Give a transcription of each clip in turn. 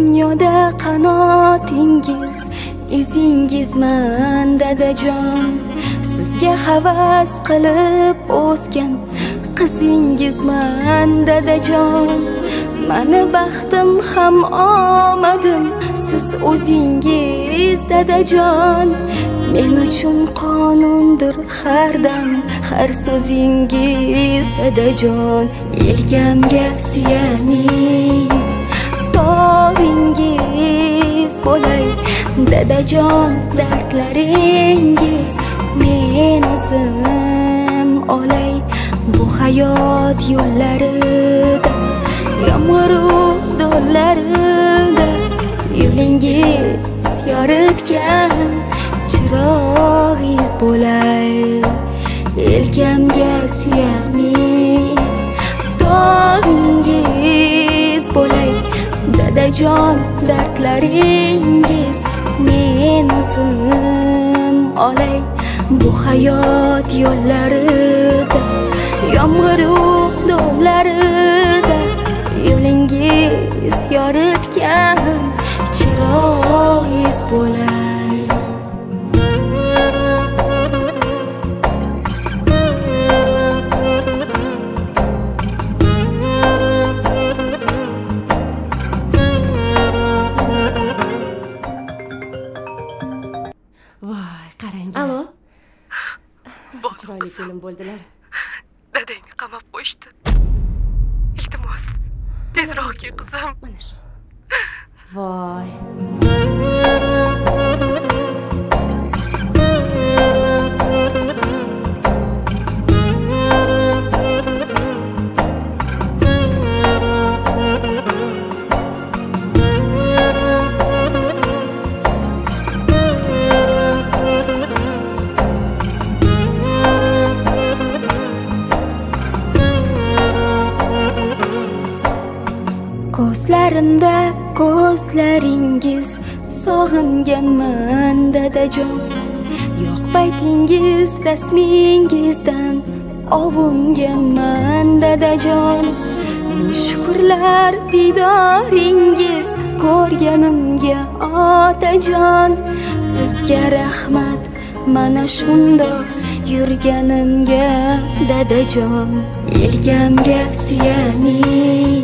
dunyoda qanotingiz izingizman dadajon. Sizga havas qilib o'sgan qizingizman dadajon. Mani baxtim ham omadim siz o'zingiz dadajon. Men uchun qonundir har dam har so'zingiz dadajon. Yelkamga suyaning tog'ingiz bo'lay dadajon. Dardlaringiz men o'zim olay. Bu hayot yo'llarida yomg'iru do'llarida yo'lingiz yoritgan chirog'ingiz bo'lay. Yelkamga suyaning tog'ingiz bo'lay dadajon. Dardlaringiz men o'zim olay. Bu hayot yo'llarida yomg'iru do'llarida yo'lingiz yoritgan chirog'ingiz bo'lay. Voy, qarang. Alo. Chiroyli kelin bo'ldilar. Dadangni qamab qo'yishdi. Iltimos, tezroq kel qizim. Mana shu. Voy. Ko'zlarimda ko'zlaringiz sog'inganman dadajon. Yo'q baytingiz rasmingizdan ovunganman dadajon. Ming shukrlar didoringiz ko'rganimga otajon. Sizga rahmat mana shundoq yurganimga dadajon. Yelkamga suyaning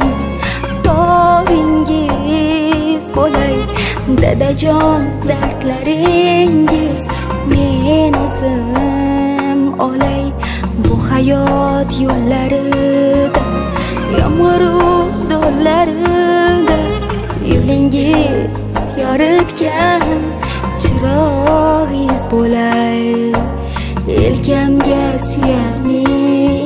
tog'ingiz bo'lay dadajon. Dardlaringiz men o'zim olay. Bu hayot yo'llarida yomg'iru do'llarida yo'lingiz yoritgan chirog'ingiz bo'lay. Yelkamga suyaning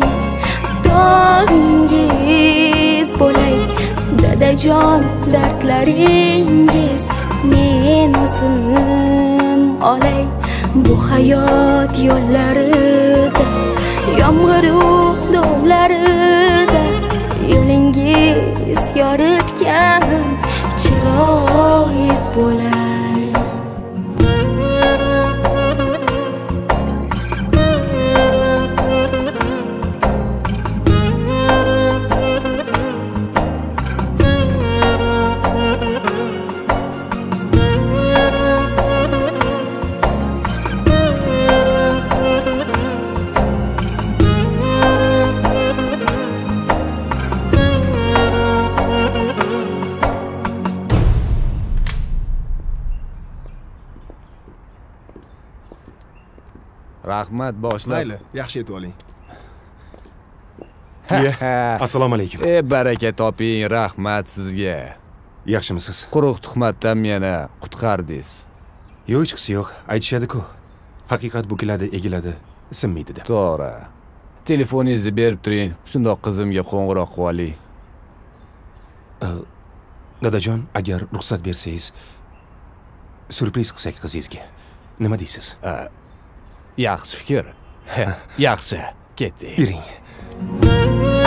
tog'ingiz bo'lay dadajon. Dardlaringiz men o'zim olay. Bu hayot yo'llarida yomg'iru do'llarida yo'lingiz yoritgan chirog'ingiz bo'lay. Rahmat boshliq. Mayli, yaxshi yetib oling. Assalomu alaykum. Baraka toping, rahmat sizga. Yaxshimisiz? Quruq tuhmatdan meni qutqardingiz. Yo'q, hech qisi yo'q. Aytishadi-ku. Haqiqat bukiladi, egiladi, sinmaydi deb. To'g'ri. Telefoningizni berib turing, shundoq qizimga qo'ng'iroq qilib oling. Dadajon, agar ruxsat bersangiz, surpriz qilsak qizingizga. Nima deysiz? Yaxshi fikr. Yaxshi, ketdik. Bering.